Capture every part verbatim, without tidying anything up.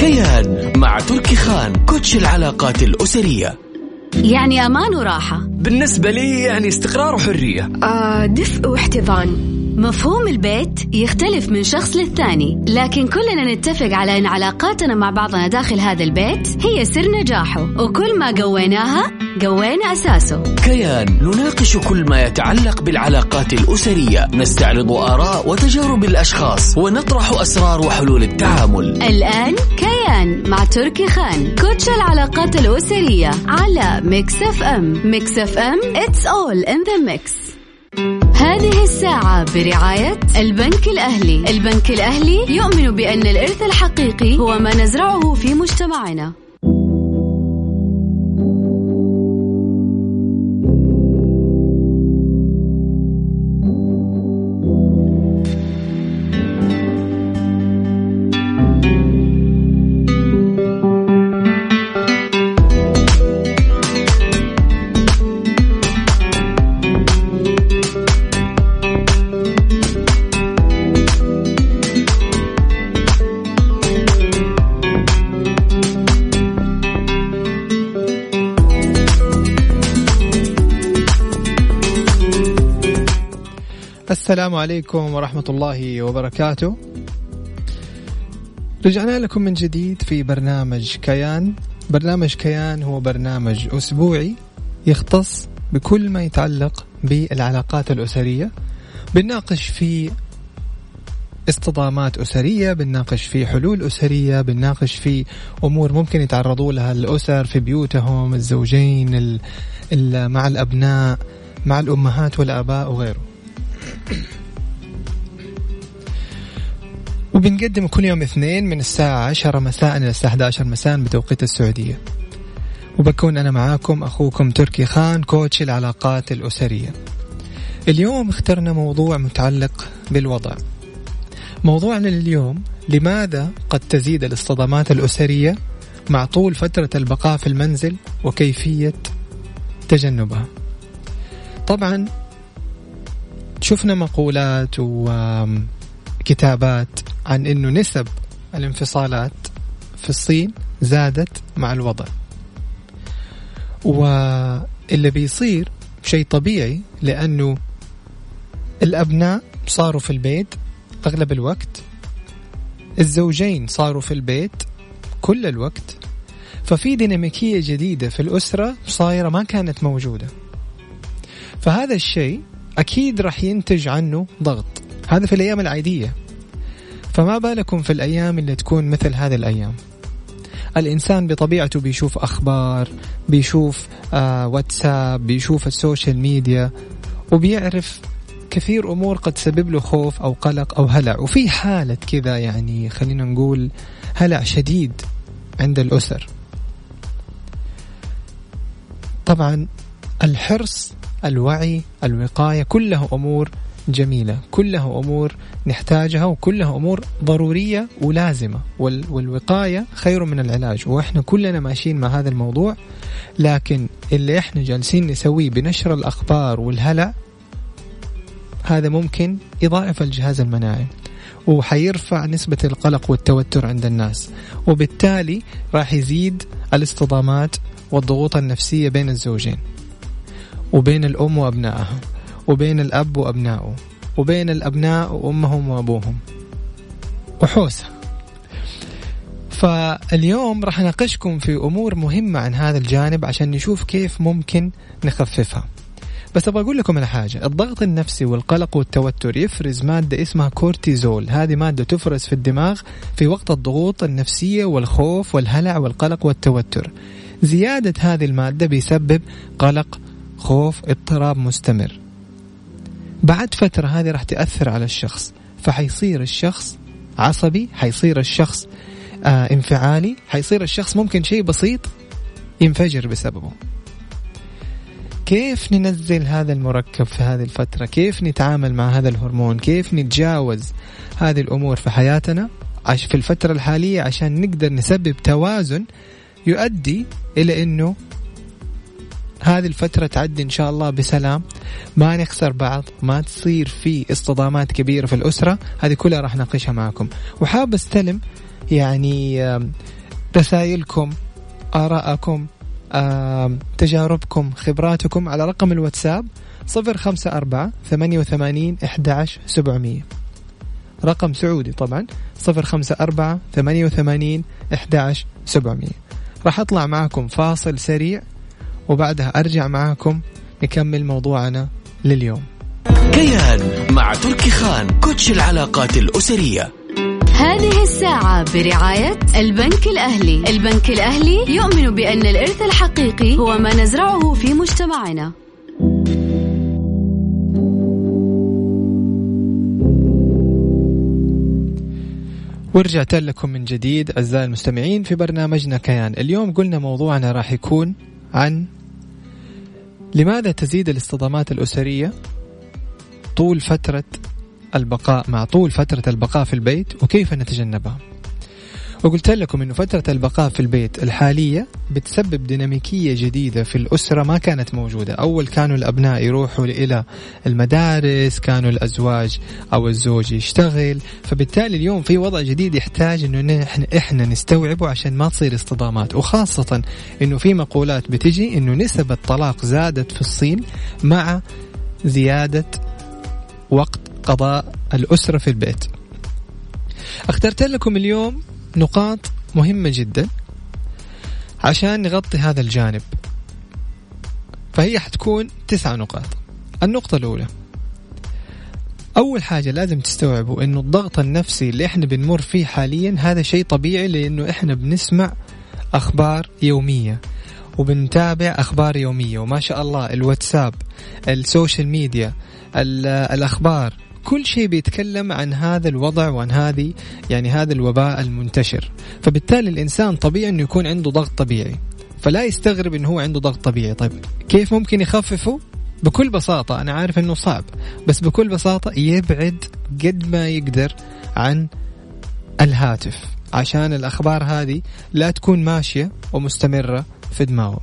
كيان مع تركي خان، كوتش العلاقات الأسرية. يعني أمان وراحة. بالنسبة لي يعني استقرار وحرية. آه دفء واحتضان. مفهوم البيت يختلف من شخص للثاني، لكن كلنا نتفق على أن علاقاتنا مع بعضنا داخل هذا البيت هي سر نجاحه، وكل ما قويناها قوينا أساسه. كيان نناقش كل ما يتعلق بالعلاقات الأسرية، نستعرض آراء وتجارب الأشخاص، ونطرح أسرار وحلول التعامل. الآن كيان مع تركي خان، كوتش العلاقات الأسرية، على ميكس اف ام. ميكس اف ام it's all in the mix. هذه الساعة برعاية البنك الأهلي. البنك الأهلي يؤمن بأن الإرث الحقيقي هو ما نزرعه في مجتمعنا. السلام عليكم ورحمة الله وبركاته. رجعنا لكم من جديد في برنامج كيان. برنامج كيان هو برنامج أسبوعي يختص بكل ما يتعلق بالعلاقات الأسرية. بنناقش في اصطدامات أسرية، بنناقش في حلول أسرية، بنناقش في أمور ممكن يتعرضوا لها الأسر في بيوتهم، الزوجين ال ال مع الأبناء، مع الأمهات والآباء وغيره. وبنقدم كل يوم اثنين من الساعة عشرة مساء إلى الساعة إحدى عشرة مساء بتوقيت السعودية. وبكون أنا معاكم أخوكم تركي خان، كوتش العلاقات الأسرية. اليوم اخترنا موضوع متعلق بالوضع. موضوعنا اليوم: لماذا قد تزيد الاصطدامات الأسرية مع طول فترة البقاء في المنزل وكيفية تجنبها. طبعا شفنا مقولات وكتابات عن أنه نسب الانفصالات في الصين زادت مع الوضع، واللي بيصير شيء طبيعي لأنه الأبناء صاروا في البيت أغلب الوقت، الزوجين صاروا في البيت كل الوقت، ففي ديناميكية جديدة في الأسرة صايرة ما كانت موجودة. فهذا الشيء أكيد رح ينتج عنه ضغط، هذا في الأيام العادية، فما بالكم في الأيام اللي تكون مثل هذه الأيام. الإنسان بطبيعته بيشوف أخبار، بيشوف آه واتساب، بيشوف السوشيال ميديا، وبيعرف كثير أمور قد تسبب له خوف أو قلق أو هلع، وفي حالة كذا يعني خلينا نقول هلع شديد عند الأسر. طبعا الحرص، الوعي، الوقاية كلها أمور جميلة، كلها أمور نحتاجها، وكلها أمور ضرورية ولازمة، والوقاية خير من العلاج، وإحنا كلنا ماشيين مع هذا الموضوع. لكن اللي إحنا جالسين نسويه بنشر الأخبار والهلع هذا ممكن يضاعف الجهاز المناعي، وحيرفع نسبة القلق والتوتر عند الناس، وبالتالي راح يزيد الاصطدامات والضغوط النفسية بين الزوجين، وبين الأم وأبنائها، وبين الأب وأبنائه، وبين الأبناء وأمهم وأبوهم، وحوسة. فاليوم راح نناقشكم في أمور مهمة عن هذا الجانب عشان نشوف كيف ممكن نخففها. بس أبغى أقول لكم على حاجة: الضغط النفسي والقلق والتوتر يفرز مادة اسمها كورتيزول. هذه مادة تفرز في الدماغ في وقت الضغوط النفسية والخوف والهلع والقلق والتوتر. زيادة هذه المادة بيسبب قلق، خوف، اضطراب مستمر. بعد فترة هذه راح تأثر على الشخص، فحيصير الشخص عصبي، حيصير الشخص آه انفعالي، حيصير الشخص ممكن شيء بسيط ينفجر بسببه. كيف ننزل هذا المركب في هذه الفترة؟ كيف نتعامل مع هذا الهرمون؟ كيف نتجاوز هذه الأمور في حياتنا في الفترة الحالية عشان نقدر نسبب توازن يؤدي إلى أنه هذه الفترة تعدي إن شاء الله بسلام، ما نخسر بعض، ما تصير في اصطدامات كبيرة في الأسرة. هذه كلها راح ناقشها معكم. وحاب استلم يعني رسائلكم، آراءكم، تجاربكم، خبراتكم على رقم الواتساب صفر خمسة أربعة ثمانية وثمانين أحد عشر سبعمية، رقم سعودي طبعا، صفر خمسة أربعة ثمانية وثمانين أحد عشر سبعمية. راح أطلع معكم فاصل سريع وبعدها أرجع معكم نكمل موضوعنا لليوم. كيان مع تركي خان، كوتش العلاقات الأسرية. هذه الساعة برعاية البنك الأهلي. البنك الأهلي يؤمن بأن الإرث الحقيقي هو ما نزرعه في مجتمعنا. ورجعت لكم من جديد أعزائي المستمعين في برنامجنا كيان. اليوم قلنا موضوعنا راح يكون عن لماذا تزيد الاصطدامات الأسرية طول فترة البقاء مع طول فترة البقاء في البيت وكيف نتجنبها. وقلت لكم إنه فترة البقاء في البيت الحالية بتسبب ديناميكية جديدة في الأسرة ما كانت موجودة. أول كانوا الأبناء يروحوا إلى المدارس، كانوا الأزواج أو الزوج يشتغل، فبالتالي اليوم في وضع جديد يحتاج إنه نحن إحنا نستوعبه عشان ما تصير اصطدامات. وخاصة إنه في مقولات بتجي إنه نسب الطلاق زادت في الصين مع زيادة وقت قضاء الأسرة في البيت. اخترت لكم اليوم نقاط مهمة جدا عشان نغطي هذا الجانب، فهي حتكون تسعة نقاط. النقطة الأولى، أول حاجة لازم تستوعبوا إنه الضغط النفسي اللي إحنا بنمر فيه حاليا هذا شيء طبيعي، لأنه إحنا بنسمع أخبار يومية وبنتابع أخبار يومية، وما شاء الله الواتساب، السوشيال ميديا، الأخبار، كل شيء بيتكلم عن هذا الوضع وعن هذه يعني هذا الوباء المنتشر. فبالتالي الإنسان طبيعي إنه يكون عنده ضغط طبيعي، فلا يستغرب إنه هو عنده ضغط طبيعي. طيب كيف ممكن يخففه؟ بكل بساطة، أنا عارف إنه صعب بس بكل بساطة يبعد قد ما يقدر عن الهاتف عشان الأخبار هذه لا تكون ماشية ومستمرة في دماغه.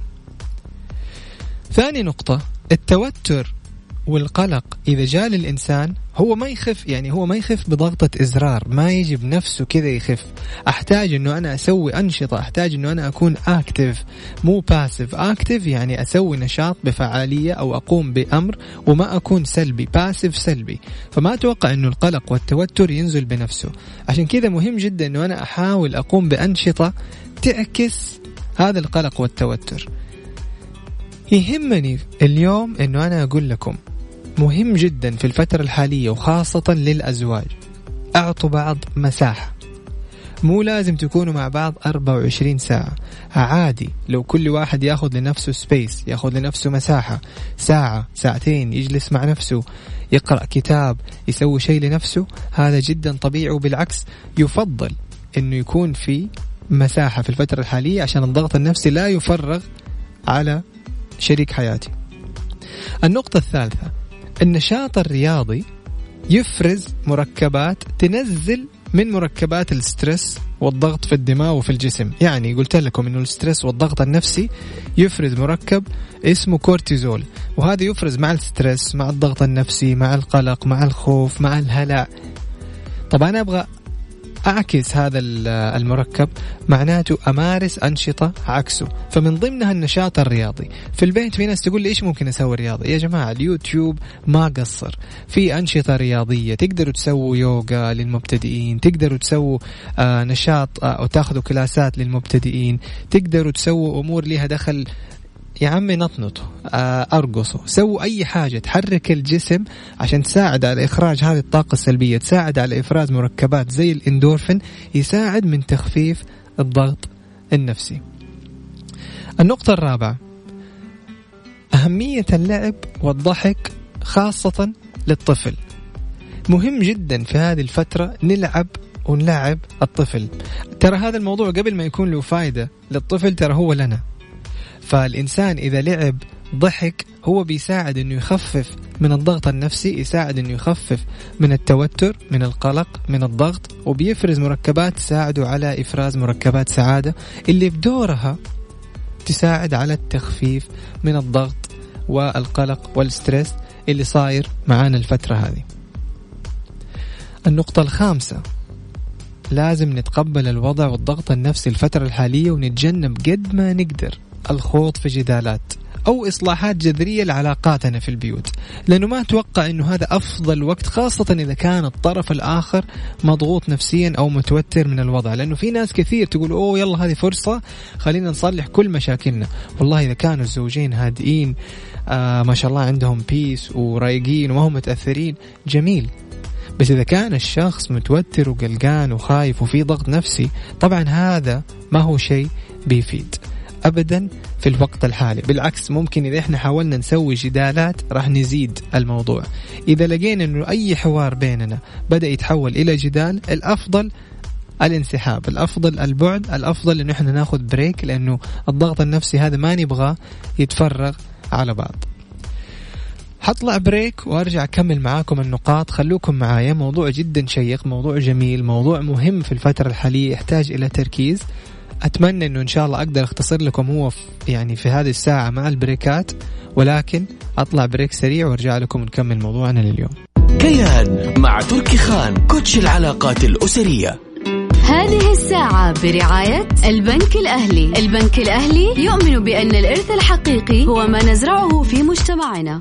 ثاني نقطة، التوتر والقلق إذا جاء للإنسان هو ما يخف، يعني هو ما يخف بضغطة إزرار، ما يجي بنفسه كذا يخف. أحتاج أنه أنا أسوي أنشطة، أحتاج أنه أنا أكون أكتف مو باسف. أكتف يعني أسوي نشاط بفعالية أو أقوم بأمر وما أكون سلبي. باسف سلبي. فما أتوقع أنه القلق والتوتر ينزل بنفسه. عشان كذا مهم جدا أنه أنا أحاول أقوم بأنشطة تعكس هذا القلق والتوتر. يهمني اليوم أنه أنا أقول لكم مهم جدا في الفترة الحالية وخاصة للأزواج أعطوا بعض مساحة. مو لازم تكونوا مع بعض أربعة وعشرين ساعة، عادي لو كل واحد ياخذ لنفسه سبيس، ياخذ لنفسه مساحة، ساعة ساعتين يجلس مع نفسه، يقرأ كتاب، يسوي شيء لنفسه، هذا جدا طبيعي. وبالعكس يفضل أنه يكون في مساحة في الفترة الحالية عشان الضغط النفسي لا يفرغ على شريك حياتي. النقطة الثالثة، النشاط الرياضي يفرز مركبات تنزل من مركبات الستريس والضغط في الدماغ وفي الجسم. يعني قلت لكم إنه الستريس والضغط النفسي يفرز مركب اسمه كورتيزول، وهذا يفرز مع الستريس، مع الضغط النفسي، مع القلق، مع الخوف، مع الهلع. طبعا أنا أبغى أعكس هذا المركب، معناته أمارس أنشطة عكسه. فمن ضمنها النشاط الرياضي. في البيت في ناس تقول لي إيش ممكن أسوي رياضي؟ يا جماعة اليوتيوب ما قصر، في أنشطة رياضية. تقدروا تسووا يوغا للمبتدئين، تقدروا تسووا آه نشاط آه أو تاخذوا كلاسات للمبتدئين، تقدروا تسووا أمور لها دخل يا عمي نطنطوا، أرقصوا، سووا أي حاجة تحرك الجسم عشان تساعد على إخراج هذه الطاقة السلبية، تساعد على إفراز مركبات زي الإندورفين، يساعد من تخفيف الضغط النفسي. النقطة الرابعة، أهمية اللعب والضحك خاصة للطفل. مهم جدا في هذه الفترة نلعب ونلعب الطفل. ترى هذا الموضوع قبل ما يكون له فايدة للطفل ترى هو لنا. فالإنسان إذا لعب ضحك هو بيساعد إنه يخفف من الضغط النفسي، يساعد إنه يخفف من التوتر، من القلق، من الضغط، وبيفرز مركبات تساعده على إفراز مركبات سعادة اللي بدورها تساعد على التخفيف من الضغط والقلق والستريس اللي صاير معانا الفترة هذه. النقطة الخامسة، لازم نتقبل الوضع والضغط النفسي الفترة الحالية، ونتجنب قد ما نقدر الخوض في جدالات أو إصلاحات جذرية لعلاقاتنا في البيوت، لأنه ما أتوقع أنه هذا أفضل وقت، خاصة إذا كان الطرف الآخر مضغوط نفسيا أو متوتر من الوضع. لأنه في ناس كثير تقول أوه يلا هذه فرصة خلينا نصلح كل مشاكلنا. والله إذا كانوا الزوجين هادئين آه ما شاء الله عندهم بيس ورايقين وما هم متأثرين جميل، بس إذا كان الشخص متوتر وقلقان وخايف وفي ضغط نفسي، طبعا هذا ما هو شيء بيفيد أبدا في الوقت الحالي. بالعكس ممكن إذا إحنا حاولنا نسوي جدالات راح نزيد الموضوع. إذا لقينا أنه أي حوار بيننا بدأ يتحول إلى جدال، الأفضل الانسحاب، الأفضل البعد، الأفضل أنه إحنا ناخد بريك، لأنه الضغط النفسي هذا ما نبغى يتفرغ على بعض. حطلع بريك وارجع أكمل معاكم النقاط. خلوكم معايا، موضوع جدا شيق، موضوع جميل، موضوع مهم في الفترة الحالية، يحتاج إلى تركيز. أتمنى أنه إن شاء الله أقدر أختصر لكم هو في يعني في هذه الساعة مع البريكات، ولكن أطلع بريك سريع وارجع لكم ونكمل موضوعنا لليوم. كيان مع تركي خان، كوتش العلاقات الأسرية. هذه الساعة برعاية البنك الأهلي. البنك الأهلي يؤمن بأن الإرث الحقيقي هو ما نزرعه في مجتمعنا.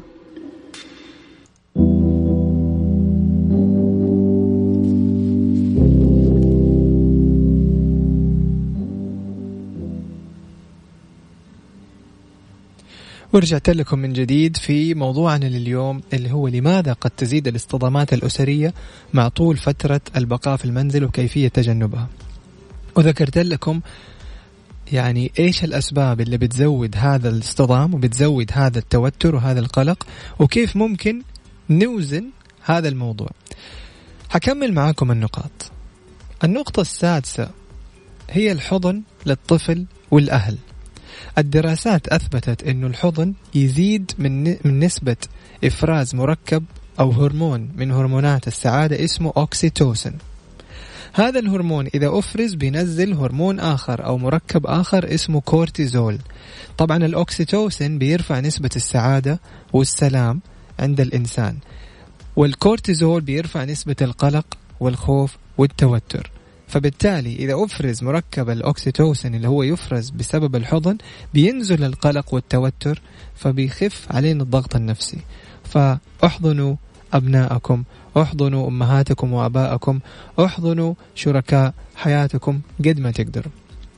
ورجعت لكم من جديد في موضوعنا لليوم اللي هو لماذا قد تزيد الاصطدامات الأسرية مع طول فترة البقاء في المنزل وكيفية تجنبها. وذكرت لكم يعني إيش الأسباب اللي بتزود هذا الاصطدام وبتزود هذا التوتر وهذا القلق، وكيف ممكن نوزن هذا الموضوع. حكمل معاكم النقاط. النقطة السادسة هي الحضن للطفل والأهل. الدراسات أثبتت أنه الحضن يزيد من من نسبة إفراز مركب أو هرمون من هرمونات السعادة اسمه أوكسيتوسين. هذا الهرمون إذا أفرز بينزل هرمون آخر أو مركب آخر اسمه كورتيزول. طبعا الأوكسيتوسين بيرفع نسبة السعادة والسلام عند الإنسان، والكورتيزول بيرفع نسبة القلق والخوف والتوتر. فبالتالي إذا أفرز مركب الأوكسيتوسين اللي هو يفرز بسبب الحضن، بينزل القلق والتوتر، فبيخف علينا الضغط النفسي. فاحضنوا أبناءكم، احضنوا أمهاتكم وأباءكم، احضنوا شركاء حياتكم قد ما تقدروا.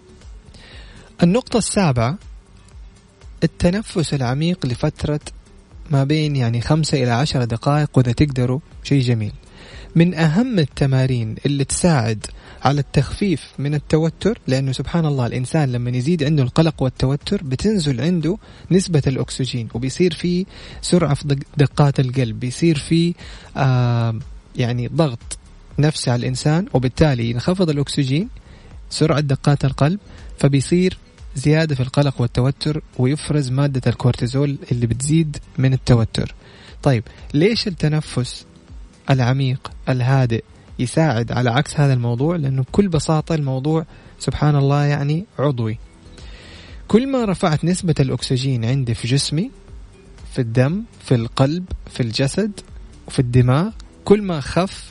النقطة السابعة التنفس العميق لفترة ما بين يعني خمسة إلى عشر دقائق، وإذا تقدروا شيء جميل. من أهم التمارين اللي تساعد على التخفيف من التوتر، لأنه سبحان الله الإنسان لما يزيد عنده القلق والتوتر بتنزل عنده نسبة الأكسجين، وبيصير فيه سرعة في دقات القلب، بيصير فيه آه يعني ضغط نفسي على الإنسان، وبالتالي ينخفض الأكسجين، سرعة دقات القلب، فبيصير زيادة في القلق والتوتر، ويفرز مادة الكورتيزول اللي بتزيد من التوتر. طيب ليش التنفس العميق الهادئ يساعد على عكس هذا الموضوع؟ لأنه بكل بساطة الموضوع سبحان الله يعني عضوي. كل ما رفعت نسبة الأكسجين عندي في جسمي، في الدم، في القلب، في الجسد وفي الدماغ، كل ما خف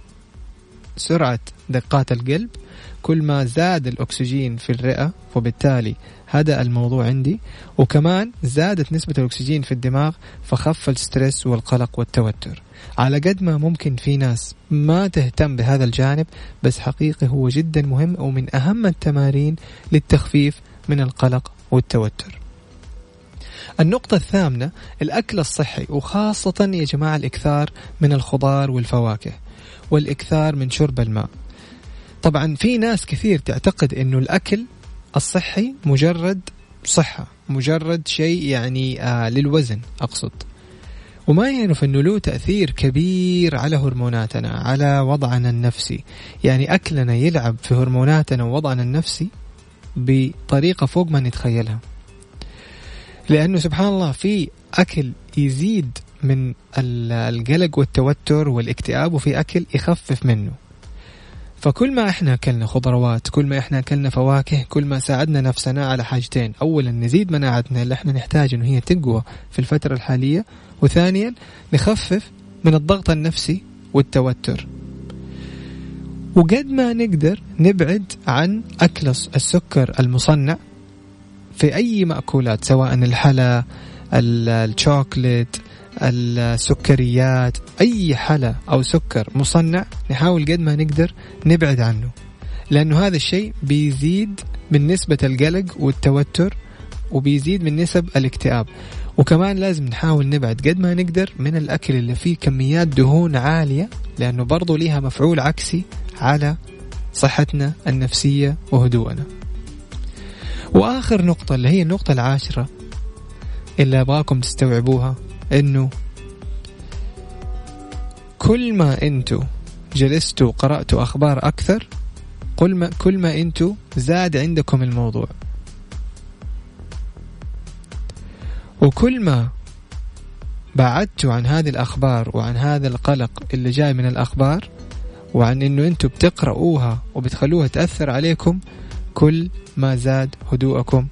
سرعة دقات القلب، كل ما زاد الأكسجين في الرئة، وبالتالي هذا الموضوع عندي. وكمان زادت نسبة الأكسجين في الدماغ، فخف الستريس والقلق والتوتر. على قد ما ممكن في ناس ما تهتم بهذا الجانب، بس حقيقي هو جدا مهم ومن أهم التمارين للتخفيف من القلق والتوتر. النقطة الثامنة الأكل الصحي، وخاصة يا جماعة الإكثار من الخضار والفواكه، والإكثار من شرب الماء. طبعا في ناس كثير تعتقد أنه الأكل الصحي مجرد صحة، مجرد شيء يعني آه للوزن أقصد، وما يعرف أنه له تأثير كبير على هرموناتنا، على وضعنا النفسي. يعني أكلنا يلعب في هرموناتنا ووضعنا النفسي بطريقة فوق ما نتخيلها. لأنه سبحان الله في أكل يزيد من القلق والتوتر والاكتئاب، وفي أكل يخفف منه. فكل ما احنا أكلنا خضروات، كل ما احنا أكلنا فواكه، كل ما ساعدنا نفسنا على حاجتين: أولا نزيد مناعتنا اللي احنا نحتاج انه هي تقوى في الفترة الحالية، وثانيا نخفف من الضغط النفسي والتوتر. وقد ما نقدر نبعد عن أكل السكر المصنع في أي مأكولات، سواء الحلا، الشوكولات، السكريات، أي حلا أو سكر مصنع نحاول قد ما نقدر نبعد عنه، لأنه هذا الشيء بيزيد من نسبة القلق والتوتر وبيزيد من نسب الاكتئاب. وكمان لازم نحاول نبعد قد ما نقدر من الأكل اللي فيه كميات دهون عالية، لأنه برضو ليها مفعول عكسي على صحتنا النفسية وهدوءنا. وآخر نقطة اللي هي النقطة العاشرة اللي أبغاكم تستوعبوها، إنه كل ما أنتوا جلستوا وقرأتوا أخبار أكثر، كل ما كل ما أنتوا زاد عندكم الموضوع، وكل ما بعدتوا عن هذه الأخبار وعن هذا القلق اللي جاي من الأخبار، وعن إنه أنتوا بتقرأوها وبتخلوها تأثر عليكم، كل ما زاد هدوءكم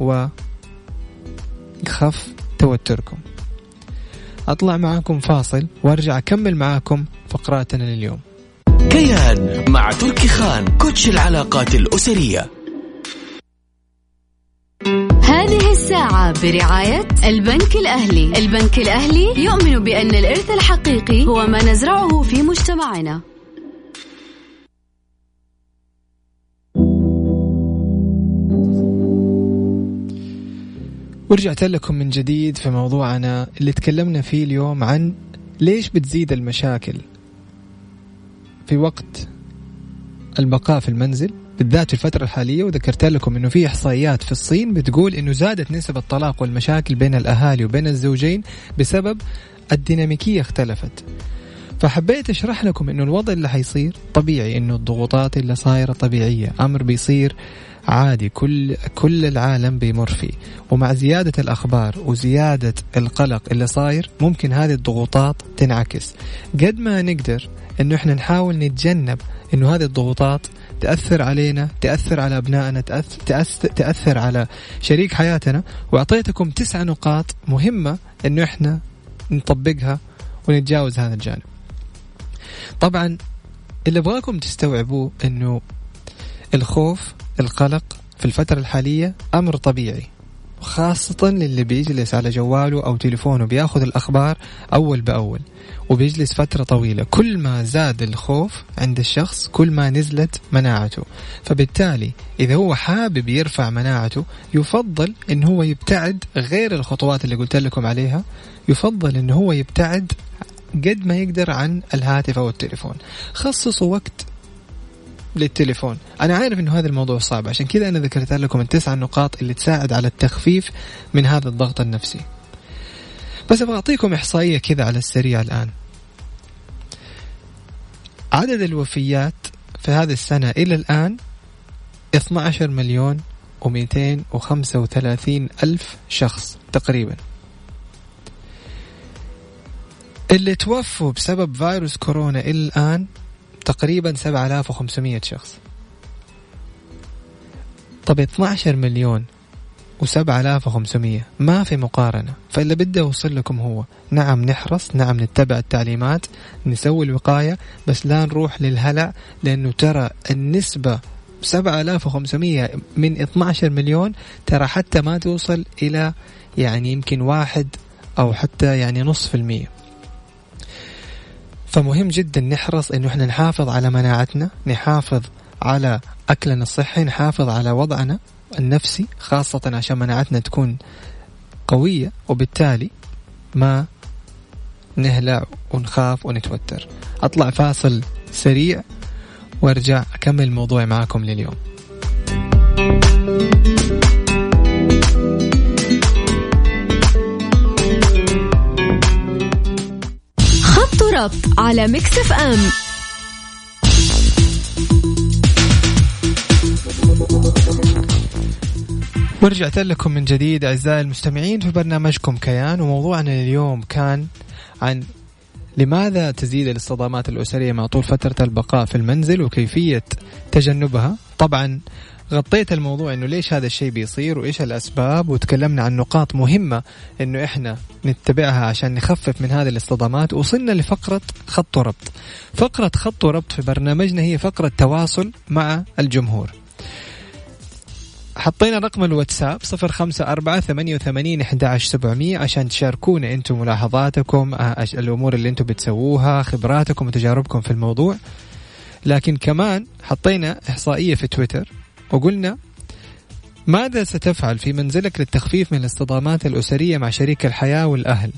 وخف توتركم. أطلع معاكم فاصل وارجع أكمل معاكم فقراتنا لليوم. كيان مع تركي خان، كوتش العلاقات الأسرية. هذه الساعة برعاية البنك الأهلي. البنك الأهلي يؤمن بأن الإرث الحقيقي هو ما نزرعه في مجتمعنا. ورجعت لكم من جديد في موضوعنا اللي تكلمنا فيه اليوم عن ليش بتزيد المشاكل في وقت البقاء في المنزل، بالذات في الفترة الحالية. وذكرت لكم إنه في إحصائيات في الصين بتقول إنه زادت نسب الطلاق والمشاكل بين الأهالي وبين الزوجين بسبب الديناميكية اختلفت. فحبيت أشرح لكم إنه الوضع اللي حيصير طبيعي، إنه الضغوطات اللي صايرة طبيعية، أمر بيصير عادي، كل كل العالم بيمر فيه. ومع زيادة الأخبار وزيادة القلق اللي صاير ممكن هذه الضغوطات تنعكس. قد ما نقدر إنه إحنا نحاول نتجنب إنه هذه الضغوطات تأثر علينا، تأثر على أبنائنا، تأثر, تأثر, تأثر على شريك حياتنا. وأعطيتكم تسع نقاط مهمة إنه إحنا نطبقها ونتجاوز هذا الجانب. طبعا اللي أبغاكم تستوعبوه إنه الخوف، القلق في الفترة الحالية أمر طبيعي، خاصة للي بيجلس على جواله أو تليفونه بياخذ الأخبار أول بأول وبيجلس فترة طويلة. كل ما زاد الخوف عند الشخص كل ما نزلت مناعته. فبالتالي إذا هو حابب يرفع مناعته يفضل إن هو يبتعد، غير الخطوات اللي قلت لكم عليها، يفضل إن هو يبتعد قد ما يقدر عن الهاتف أو التليفون. خصصوا وقت للتليفون. أنا عارف إنه هذا الموضوع صعب، عشان كذا أنا ذكرت لكم التسع النقاط اللي تساعد على التخفيف من هذا الضغط النفسي. بس أبغى أعطيكم إحصائية كذا على السريع الآن. عدد الوفيات في هذه السنة إلى الآن اثني عشر مليون ومئتين وخمسة وثلاثين ألف شخص تقريبا. اللي توفوا بسبب فيروس كورونا إلى الآن تقريبا سبعة آلاف وخمسمائة شخص. طب اثني عشر مليون وسبعة آلاف وخمسمائة ما في مقارنة. فاللي بدي أوصل لكم هو نعم نحرص، نعم نتبع التعليمات، نسوي الوقاية، بس لا نروح للهلع، لأنه ترى النسبة سبعة آلاف وخمسمائة من اثني عشر مليون ترى حتى ما توصل إلى يعني يمكن واحد أو حتى يعني نصف المية. فمهم جدا نحرص إنه إحنا نحافظ على مناعتنا، نحافظ على أكلنا الصحي، نحافظ على وضعنا النفسي، خاصة عشان مناعتنا تكون قوية، وبالتالي ما نهلع ونخاف ونتوتر. أطلع فاصل سريع وارجع أكمل موضوعي معاكم لليوم. خط ربط على ميكس اف ام. ورجعت لكم من جديد أعزائي المستمعين في برنامجكم كيان، وموضوعنا اليوم كان عن لماذا تزيد الاصطدامات الأسرية مع طول فترة البقاء في المنزل وكيفية تجنبها. طبعا غطيت الموضوع إنه ليش هذا الشيء بيصير وإيش الأسباب، وتكلمنا عن نقاط مهمة إنه إحنا نتبعها عشان نخفف من هذه الاصطدامات. وصلنا لفقرة خط ربط. فقرة خط ربط في برنامجنا هي فقرة تواصل مع الجمهور. حطينا رقم الواتساب صفر خمسة أربعة ثمانية وثمانين أحد عشر سبعمية عشان تشاركونا أنتم ملاحظاتكم، الأمور اللي أنتم بتسووها، خبراتكم وتجاربكم في الموضوع. لكن كمان حطينا إحصائية في تويتر وقلنا ماذا ستفعل في منزلك للتخفيف من الاصطدامات الأسرية مع شريك الحياة والأهل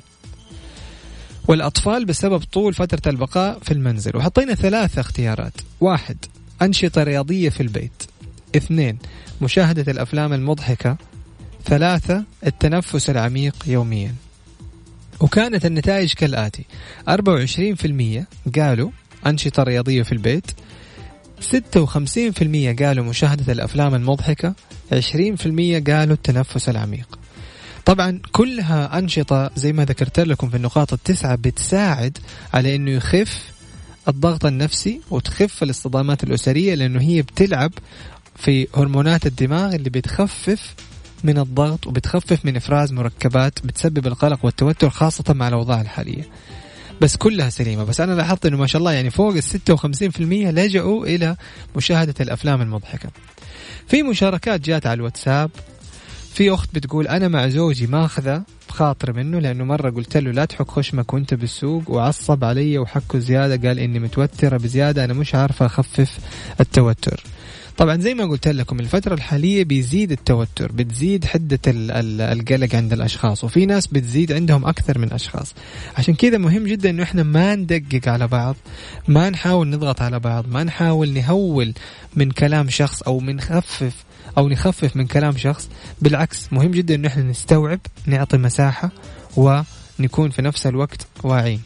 والأطفال بسبب طول فترة البقاء في المنزل. وحطينا ثلاثة اختيارات: واحد، أنشطة رياضية في البيت. اثنين، مشاهدة الأفلام المضحكة. ثلاثة، التنفس العميق يوميا. وكانت النتائج كالآتي: أربعة وعشرين بالمئة قالوا أنشطة رياضية في البيت، ستة وخمسين بالمئة قالوا مشاهدة الأفلام المضحكة، عشرين بالمئة قالوا التنفس العميق. طبعا كلها أنشطة زي ما ذكرت لكم في النقاط التسعة بتساعد على أنه يخف الضغط النفسي وتخف الاصطدامات الأسرية، لأنه هي بتلعب في هرمونات الدماغ اللي بتخفف من الضغط وبتخفف من إفراز مركبات بتسبب القلق والتوتر خاصة مع الأوضاع الحالية. بس كلها سليمة. بس أنا لاحظت أنه ما شاء الله يعني فوق الستة وخمسين بالمئة لجأوا إلى مشاهدة الأفلام المضحكة. في مشاركات جات على الواتساب. في أخت بتقول أنا مع زوجي ما أخذ بخاطر منه لأنه مرة قلت له لا تحك خشمك وانت بالسوق وعصب علي وحكه زيادة، قال إني متوترة بزيادة، أنا مش عارفة أخفف التوتر. طبعا زي ما قلت لكم الفترة الحالية بيزيد التوتر، بتزيد حدة القلق عند الأشخاص، وفي ناس بتزيد عندهم أكثر من أشخاص. عشان كذا مهم جدا إنه إحنا ما ندقق على بعض، ما نحاول نضغط على بعض، ما نحاول نهول من كلام شخص أو من خفف أو نخفف من كلام شخص. بالعكس مهم جدا إنه إحنا نستوعب، نعطي مساحة ونكون في نفس الوقت واعين.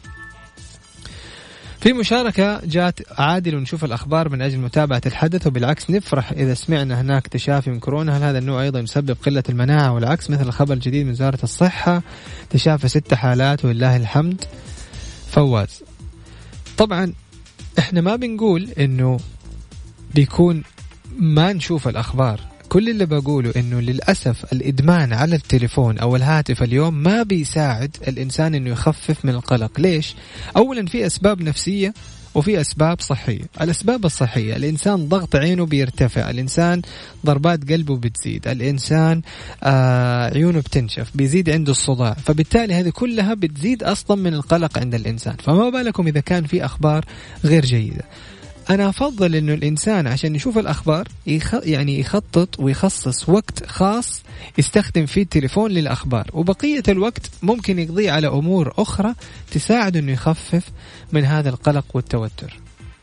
في مشاركة جات عادل ونشوف الأخبار من أجل متابعة الحدث، وبالعكس نفرح إذا سمعنا هناك تشافي من كورونا. هل هذا النوع أيضا يسبب قلة المناعة والعكس مثل الخبر الجديد من وزارة الصحة تشافى ست حالات ولله الحمد. فواز طبعا إحنا ما بنقول إنه بيكون ما نشوف الأخبار، كل اللي بقوله إنه للأسف الإدمان على التليفون أو الهاتف اليوم ما بيساعد الإنسان إنه يخفف من القلق. ليش؟ أولا في أسباب نفسية وفي أسباب صحية. الأسباب الصحية الإنسان ضغط عينه بيرتفع، الإنسان ضربات قلبه بتزيد، الإنسان آه عيونه بتنشف، بيزيد عنده الصداع، فبالتالي هذه كلها بتزيد أصلا من القلق عند الإنسان. فما بالكم إذا كان في أخبار غير جيدة. أنا أفضل إنه الإنسان عشان يشوف الأخبار يخ... يعني يخطط ويخصص وقت خاص يستخدم فيه التليفون للأخبار، وبقية الوقت ممكن يقضي على أمور أخرى تساعد إنه يخفف من هذا القلق والتوتر.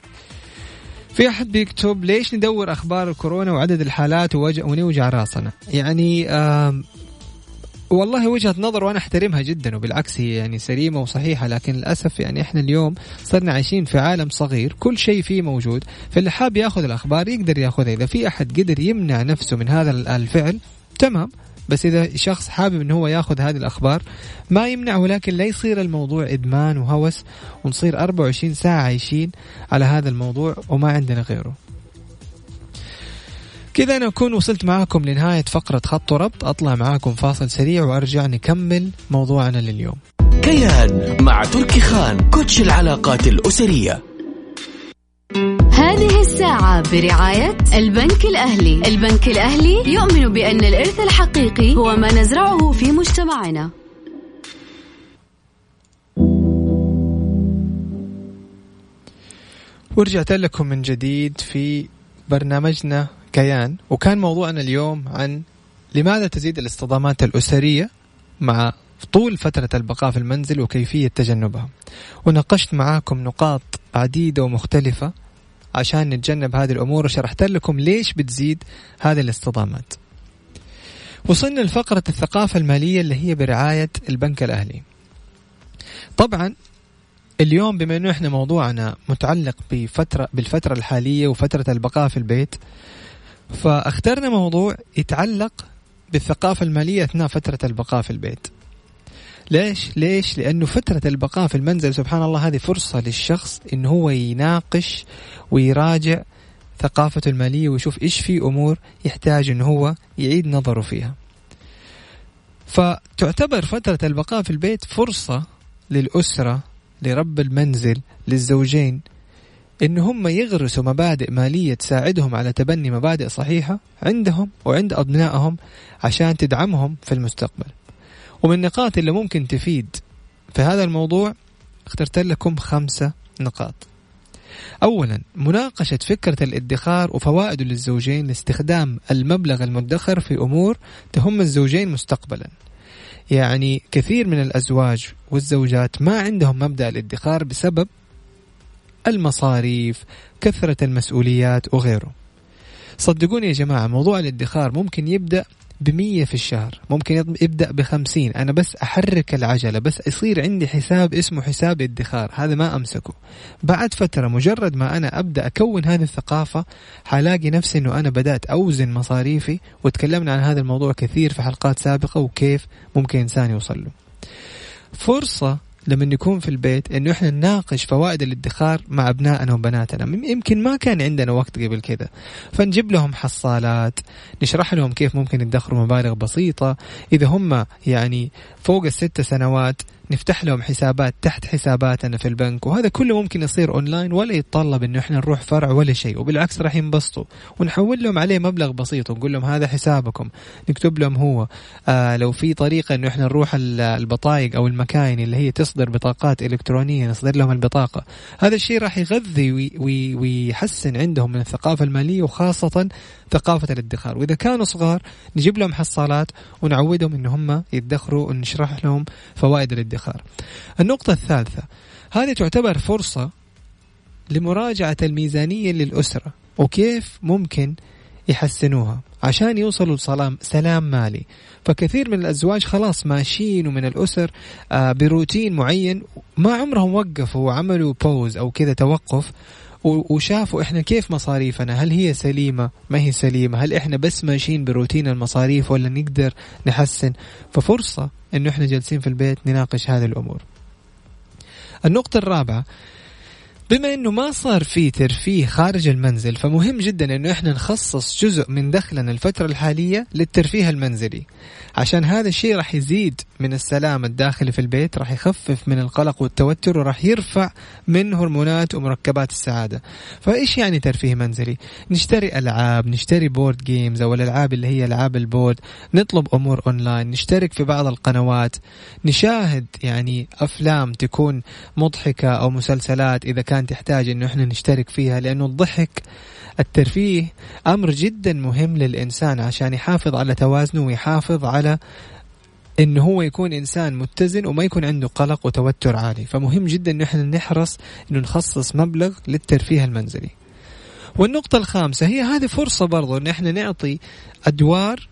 في أحد بيكتب ليش ندور أخبار الكورونا وعدد الحالات ووجع ونوجع راسنا؟ يعني آم... والله وجهة نظر وأنا أحترمها جدا، وبالعكس هي يعني سليمة وصحيحة، لكن للأسف يعني إحنا اليوم صرنا عايشين في عالم صغير كل شيء فيه موجود، فاللي حاب يأخذ الأخبار يقدر يأخذها. إذا في أحد قدر يمنع نفسه من هذا الفعل تمام، بس إذا شخص حابب إنه هو يأخذ هذه الأخبار ما يمنع، ولكن لا يصير الموضوع إدمان وهوس ونصير أربعة وعشرين ساعة عايشين على هذا الموضوع وما عندنا غيره. كذا أنا أكون وصلت معاكم لنهاية فقرة خط ربط. أطلع معاكم فاصل سريع وأرجع نكمل موضوعنا لليوم. كيان مع تركي خان كوتش العلاقات الأسرية. هذه الساعة برعاية البنك الأهلي. البنك الأهلي يؤمن بأن الإرث الحقيقي هو ما نزرعه في مجتمعنا. ورجعت لكم من جديد في برنامجنا كيان، وكان موضوعنا اليوم عن لماذا تزيد الاصطدامات الأسرية مع طول فترة البقاء في المنزل وكيفية تجنبها، وناقشت معاكم نقاط عديدة ومختلفة عشان نتجنب هذه الأمور، وشرحت لكم ليش بتزيد هذه الاصطدامات. وصلنا لفقرة الثقافة المالية اللي هي برعاية البنك الأهلي. طبعا اليوم بما أنه إحنا موضوعنا متعلق بفترة بالفترة الحالية وفترة البقاء في البيت، فاخترنا موضوع يتعلق بالثقافة المالية أثناء فترة البقاء في البيت. ليش؟ ليش؟ لأنه فترة البقاء في المنزل سبحان الله هذه فرصة للشخص إنه هو يناقش ويراجع ثقافته المالية ويشوف إيش في أمور يحتاج إنه هو يعيد نظره فيها. فتعتبر فترة البقاء في البيت فرصة للأسرة، لرب المنزل، للزوجين، إن هم يغرسوا مبادئ مالية تساعدهم على تبني مبادئ صحيحة عندهم وعند أبنائهم عشان تدعمهم في المستقبل. ومن النقاط اللي ممكن تفيد في هذا الموضوع اخترت لكم خمسة نقاط. أولا، مناقشة فكرة الادخار وفوائده للزوجين لاستخدام المبلغ المدخر في أمور تهم الزوجين مستقبلا. يعني كثير من الأزواج والزوجات ما عندهم مبدأ الادخار بسبب المصاريف، كثرة المسؤوليات وغيره. صدقوني يا جماعة، موضوع الادخار ممكن يبدأ بمية في الشهر، ممكن يبدأ بخمسين. أنا بس أحرك العجلة، بس يصير عندي حساب اسمه حساب ادخار، هذا ما أمسكه. بعد فترة مجرد ما أنا أبدأ أكون هذه الثقافة حلاقي نفسي أنه أنا بدأت أوزن مصاريفي، وتكلمنا عن هذا الموضوع كثير في حلقات سابقة وكيف ممكن إنسان يوصل له. فرصة لما نكون في البيت إنه إحنا نناقش فوائد الادخار مع أبنائنا وبناتنا. يمكن ما كان عندنا وقت قبل كده، فنجيب لهم حصالات، نشرح لهم كيف ممكن يدخروا مبالغ بسيطة. إذا هم يعني فوق الست سنوات نفتح لهم حسابات تحت حساباتنا في البنك، وهذا كله ممكن يصير أونلاين ولا يتطلب إنه إحنا نروح فرع ولا شيء، وبالعكس راح ينبسطوا. ونحول لهم عليه مبلغ بسيط ونقول لهم هذا حسابكم، نكتب لهم هو آه لو في طريقة إنه إحنا نروح البطايق أو المكاين اللي هي تصدر بطاقات إلكترونية نصدر لهم البطاقة. هذا الشيء راح يغذي وي وي ويحسن عندهم من الثقافة المالية وخاصة ثقافة الادخار. وإذا كانوا صغار نجيب لهم حصالات ونعودهم إن هم يدخروا ونشرح لهم فوائد الادخار. النقطة الثالثة، هذه تعتبر فرصة لمراجعة الميزانية للأسرة وكيف ممكن يحسنوها عشان يوصلوا لسلام سلام مالي. فكثير من الأزواج خلاص ماشيين ومن الأسر آه بروتين معين، ما عمرهم وقفوا وعملوا بوز أو كذا توقف وشافوا إحنا كيف مصاريفنا، هل هي سليمة ما هي سليمة، هل إحنا بس ماشيين بروتين المصاريف ولا نقدر نحسن. ففرصة إنه إحنا جالسين في البيت نناقش هذه الأمور. النقطة الرابعة، بما إنه ما صار في ترفيه خارج المنزل، فمهم جدا إنه إحنا نخصص جزء من دخلنا الفترة الحالية للترفيه المنزلي، عشان هذا الشيء راح يزيد من السلام الداخلي في البيت، راح يخفف من القلق والتوتر، وراح يرفع من هرمونات ومركبات السعادة. فإيش يعني ترفيه منزلي؟ نشتري ألعاب، نشتري بورد جيمز أو الألعاب اللي هي ألعاب البورد، نطلب أمور أونلاين، نشترك في بعض القنوات، نشاهد يعني أفلام تكون مضحكة أو مسلسلات إذا كان تحتاج إنه إحنا نشترك فيها، لأنه الضحك الترفيه أمر جدا مهم للإنسان عشان يحافظ على توازنه ويحافظ على إنه هو يكون إنسان متزن وما يكون عنده قلق وتوتر عالي. فمهم جدا إنه إحنا نحرص إنه نخصص مبلغ للترفيه المنزلي. والنقطة الخامسة هي هذه فرصة برضو إن إحنا نعطي أدوار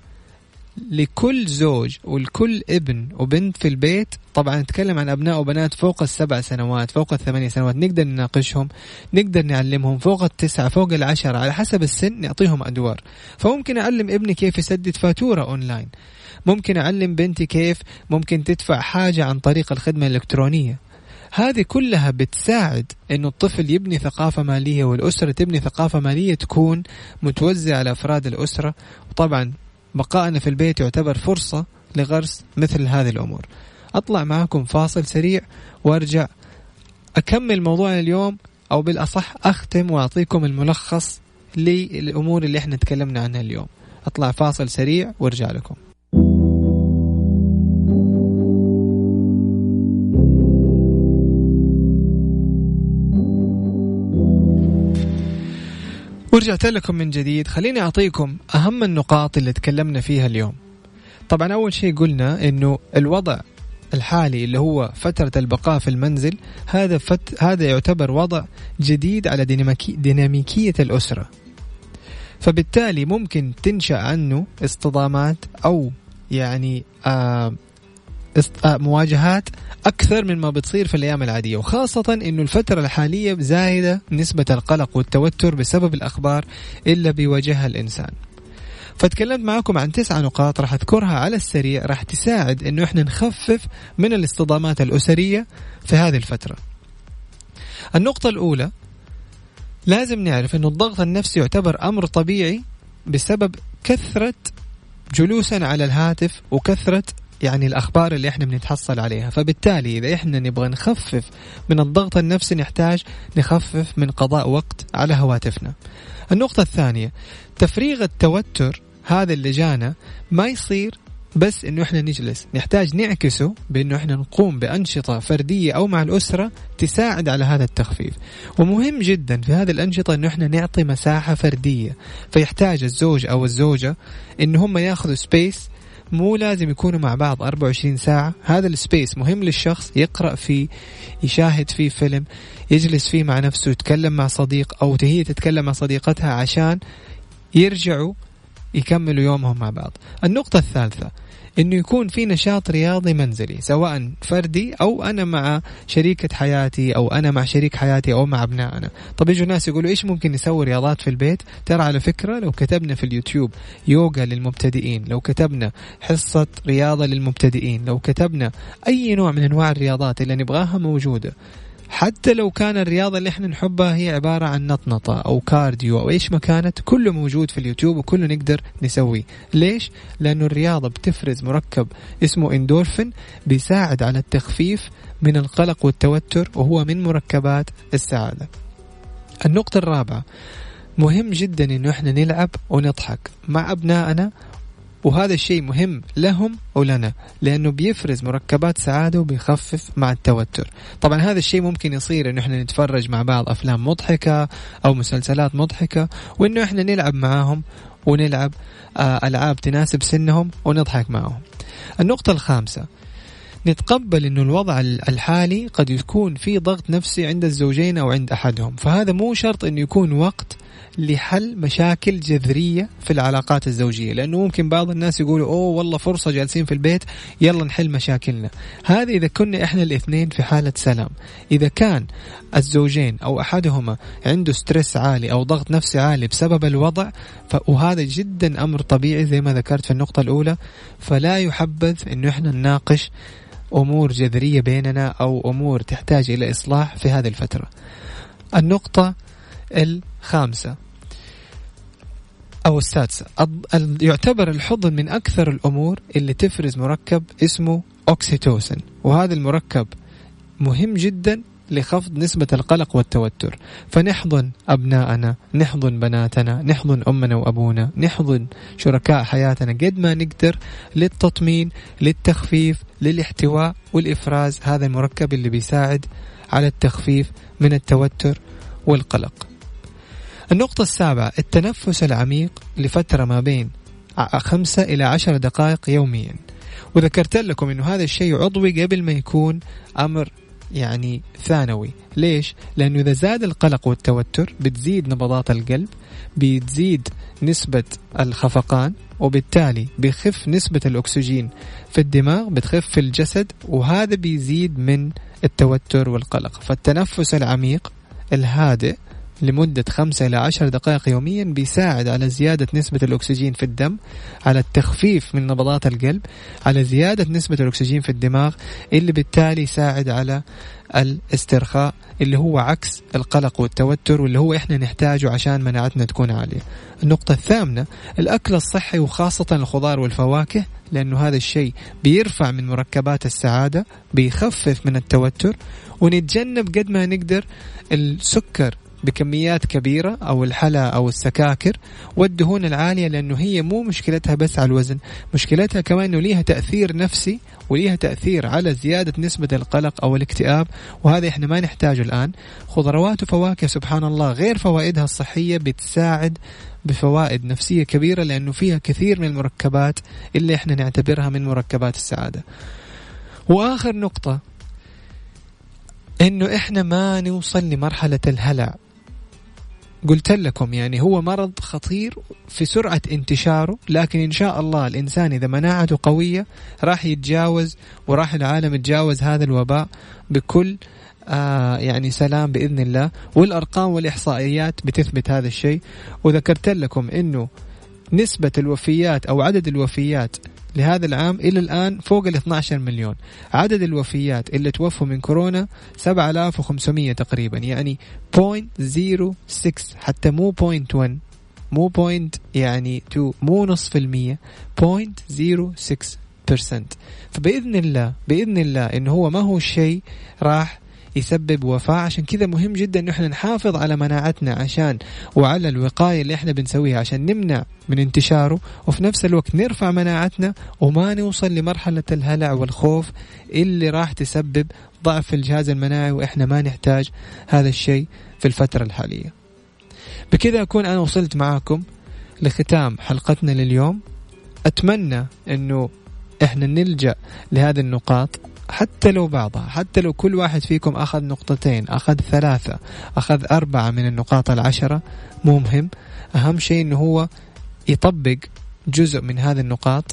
لكل زوج ولكل ابن وبنت في البيت. طبعا نتكلم عن أبناء وبنات فوق السبع سنوات، فوق الثمانية سنوات نقدر نناقشهم، نقدر نعلمهم، فوق التسعة، فوق العشرة، على حسب السن نعطيهم أدوار. فممكن أعلم ابني كيف يسدد فاتورة أونلاين، ممكن أعلم بنتي كيف ممكن تدفع حاجة عن طريق الخدمة الإلكترونية. هذه كلها بتساعد إنه الطفل يبني ثقافة مالية والأسرة تبني ثقافة مالية تكون متوزعة على أفراد الأسرة. وطبعا بقائنا في البيت يعتبر فرصة لغرس مثل هذه الأمور. أطلع معكم فاصل سريع وارجع أكمل موضوعنا اليوم، أو بالأصح أختم وأعطيكم الملخص للأمور اللي احنا تكلمنا عنها اليوم. أطلع فاصل سريع وارجع لكم. ورجعت لكم من جديد. خليني أعطيكم أهم النقاط اللي تكلمنا فيها اليوم. طبعا أول شيء قلنا إنه الوضع الحالي اللي هو فترة البقاء في المنزل، هذا فت... هذا يعتبر وضع جديد على ديناميكي... ديناميكية الأسرة، فبالتالي ممكن تنشأ عنه اصطدامات أو يعني آه مواجهات أكثر من ما بتصير في الأيام العادية، وخاصة إنه الفترة الحالية زايدة نسبة القلق والتوتر بسبب الأخبار اللي بيواجهها الإنسان. فتكلمت معكم عن تسعة نقاط راح أذكرها على السريع، راح تساعد إنه إحنا نخفف من الاصطدامات الأسرية في هذه الفترة. النقطة الأولى، لازم نعرف أنه الضغط النفسي يعتبر أمر طبيعي بسبب كثرة جلوسنا على الهاتف وكثرة يعني الأخبار اللي احنا بنتحصل عليها. فبالتالي إذا احنا نبغى نخفف من الضغط النفسي نحتاج نخفف من قضاء وقت على هواتفنا. النقطة الثانية، تفريغ التوتر هذا اللي جانا ما يصير بس إنه إحنا نجلس، نحتاج نعكسه بإنه إحنا نقوم بأنشطة فردية أو مع الأسرة تساعد على هذا التخفيف. ومهم جدا في هذه الأنشطة إنه إحنا نعطي مساحة فردية، فيحتاج الزوج أو الزوجة إن هم يأخذوا سبيس، مو لازم يكونوا مع بعض أربعة وعشرين ساعة. هذا السبيس مهم للشخص يقرأ فيه، يشاهد فيه فيلم، يجلس فيه مع نفسه، يتكلم مع صديق أو هي تتكلم مع صديقتها عشان يرجعوا يكملوا يومهم مع بعض. النقطة الثالثة إنه يكون في نشاط رياضي منزلي، سواء فردي أو أنا مع شريكة حياتي أو أنا مع شريك حياتي أو مع أبنائنا. طب يجوا ناس يقولوا إيش ممكن نسوي رياضات في البيت؟ ترى على فكرة لو كتبنا في اليوتيوب يوغا للمبتدئين، لو كتبنا حصة رياضة للمبتدئين، لو كتبنا أي نوع من أنواع الرياضات اللي نبغاها موجودة. حتى لو كان الرياضة اللي احنا نحبها هي عبارة عن نطنطة أو كارديو أو إيش ما كانت، كله موجود في اليوتيوب وكله نقدر نسويه. ليش؟ لأنه الرياضة بتفرز مركب اسمه اندورفين بيساعد على التخفيف من القلق والتوتر، وهو من مركبات السعادة. النقطة الرابعة، مهم جدا إنه احنا نلعب ونضحك مع أبنائنا، وهذا الشيء مهم لهم ولنا لأنه بيفرز مركبات سعادة وبيخفف مع التوتر. طبعا هذا الشيء ممكن يصير إنه إحنا نتفرج مع بعض أفلام مضحكة أو مسلسلات مضحكة، وإنه إحنا نلعب معهم ونلعب آه ألعاب تناسب سنهم ونضحك معهم. النقطة الخامسة، نتقبل إنه الوضع الحالي قد يكون في ضغط نفسي عند الزوجين أو عند أحدهم، فهذا مو شرط إنه يكون وقت لحل مشاكل جذرية في العلاقات الزوجية، لأنه ممكن بعض الناس يقولوا أوه والله فرصة جالسين في البيت يلا نحل مشاكلنا. هذا إذا كنا إحنا الاثنين في حالة سلام. إذا كان الزوجين أو أحدهما عنده ستريس عالي أو ضغط نفسي عالي بسبب الوضع، وهذا جدا أمر طبيعي زي ما ذكرت في النقطة الأولى، فلا يحبذ إنه إحنا نناقش أمور جذرية بيننا أو أمور تحتاج إلى إصلاح في هذه الفترة. النقطة الخامسة أو السادسة، يعتبر الحضن من أكثر الأمور اللي تفرز مركب اسمه أوكسيتوسين، وهذا المركب مهم جدا لخفض نسبة القلق والتوتر. فنحضن أبناءنا، نحضن بناتنا، نحضن أمنا وأبونا، نحضن شركاء حياتنا قد ما نقدر للتطمين، للتخفيف، للاحتواء والإفراز. هذا المركب اللي بيساعد على التخفيف من التوتر والقلق. النقطة السابعة، التنفس العميق لفترة ما بين خمسة إلى عشر دقائق يوميا. وذكرت لكم إنه هذا الشيء عضوي قبل ما يكون أمر يعني ثانوي. ليش؟ لأنه إذا زاد القلق والتوتر بتزيد نبضات القلب، بتزيد نسبة الخفقان، وبالتالي بيخف نسبة الأكسجين في الدماغ، بتخف في الجسد، وهذا بيزيد من التوتر والقلق. فالتنفس العميق الهادئ لمدة خمسة إلى عشر دقائق يوميا بيساعد على زيادة نسبة الأكسجين في الدم، على التخفيف من نبضات القلب، على زيادة نسبة الأكسجين في الدماغ، اللي بالتالي يساعد على الاسترخاء اللي هو عكس القلق والتوتر، واللي هو إحنا نحتاجه عشان مناعتنا تكون عالية. النقطة الثامنة، الأكل الصحي وخاصة الخضار والفواكه، لأنه هذا الشيء بيرفع من مركبات السعادة، بيخفف من التوتر. ونتجنب قد ما نقدر السكر بكميات كبيرة أو الحلا أو السكاكر والدهون العالية، لأنه هي مو مشكلتها بس على الوزن، مشكلتها كمان أنه ليها تأثير نفسي وليها تأثير على زيادة نسبة القلق أو الاكتئاب، وهذا إحنا ما نحتاجه الآن. خضروات وفواكه سبحان الله غير فوائدها الصحية بتساعد بفوائد نفسية كبيرة، لأنه فيها كثير من المركبات اللي إحنا نعتبرها من مركبات السعادة. وآخر نقطة، إنه إحنا ما نوصل لمرحلة الهلع. قلت لكم يعني هو مرض خطير في سرعة انتشاره، لكن إن شاء الله الإنسان إذا مناعته قوية راح يتجاوز، وراح العالم يتجاوز هذا الوباء بكل آه يعني سلام بإذن الله. والأرقام والإحصائيات بتثبت هذا الشيء. وذكرت لكم إنه نسبة الوفيات أو عدد الوفيات لهذا العام إلى الآن فوق ال اثني عشر مليون. عدد الوفيات اللي توفوا من كورونا سبعة آلاف وخمسمية تقريبا، يعني صفر فاصلة صفر ستة حتى مو صفر فاصلة واحد، مو بوينت يعني تو، مو نصف المية، صفر فاصلة صفر ستة بالمية. فبإذن الله بإذن الله إنه هو ما هو شيء راح يسبب وفاة. عشان كذا مهم جدا إنه إحنا نحافظ على مناعتنا عشان وعلى الوقاية اللي إحنا بنسويها عشان نمنع من انتشاره، وفي نفس الوقت نرفع مناعتنا وما نوصل لمرحلة الهلع والخوف اللي راح تسبب ضعف في الجهاز المناعي، وإحنا ما نحتاج هذا الشيء في الفترة الحالية. بكذا أكون أنا وصلت معاكم لختام حلقتنا لليوم. أتمنى إنه إحنا نلجأ لهذه النقاط، حتى لو بعضها، حتى لو كل واحد فيكم أخذ نقطتين، أخذ ثلاثة، أخذ أربعة من النقاط العشرة، مو مهم. أهم شيء إنه هو يطبق جزء من هذه النقاط،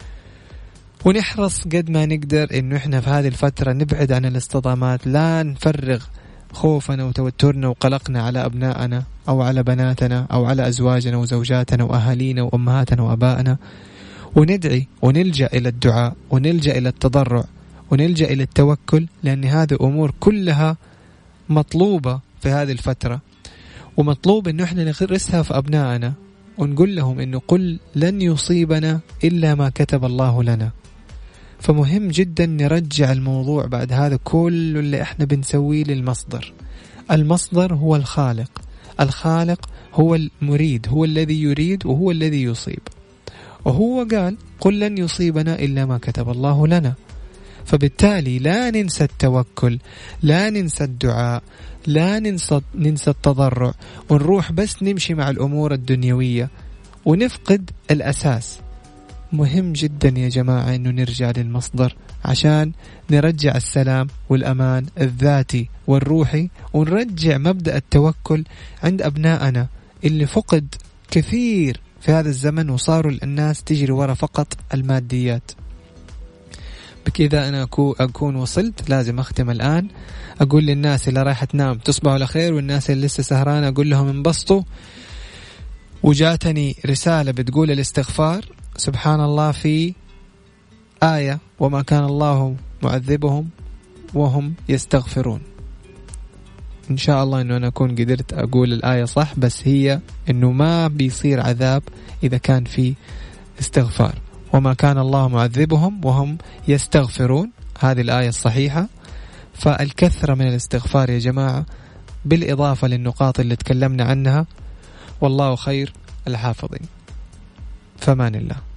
ونحرص قد ما نقدر إنه إحنا في هذه الفترة نبعد عن الاصطدامات، لا نفرغ خوفنا وتوترنا وقلقنا على أبنائنا أو على بناتنا أو على أزواجنا وزوجاتنا وأهالينا وأمهاتنا وأبائنا، وندعي ونلجأ إلى الدعاء ونلجأ إلى التضرع ونلجأ إلى التوكل، لأن هذه أمور كلها مطلوبة في هذه الفترة، ومطلوب إنه إحنا نغرسها في أبنائنا ونقول لهم إنه قل لن يصيبنا إلا ما كتب الله لنا. فمهم جدا نرجع الموضوع بعد هذا كل اللي إحنا بنسويه للمصدر. المصدر هو الخالق، الخالق هو المريد، هو الذي يريد وهو الذي يصيب، وهو قال قل لن يصيبنا إلا ما كتب الله لنا. فبالتالي لا ننسى التوكل، لا ننسى الدعاء، لا ننسى, ننسى التضرع، ونروح بس نمشي مع الأمور الدنيوية ونفقد الأساس. مهم جدا يا جماعة أنه نرجع للمصدر عشان نرجع السلام والأمان الذاتي والروحي، ونرجع مبدأ التوكل عند أبنائنا اللي فقد كثير في هذا الزمن، وصاروا الناس تجري وراء فقط الماديات. بكذا أنا أكون وصلت. لازم أختم الآن. أقول للناس اللي رايحة تنام تصبحوا على خير، والناس اللي لسه سهرانة أقول لهم انبسطوا. وجاتني رسالة بتقول الاستغفار سبحان الله في آية وما كان الله معذبهم وهم يستغفرون. إن شاء الله أنه أنا أكون قدرت أقول الآية صح، بس هي أنه ما بيصير عذاب إذا كان في استغفار. وما كان الله معذبهم وهم يستغفرون، هذه الآية الصحيحة. فالكثرة من الاستغفار يا جماعة، بالإضافة للنقاط اللي تكلمنا عنها. والله خير الحافظين. فمان الله.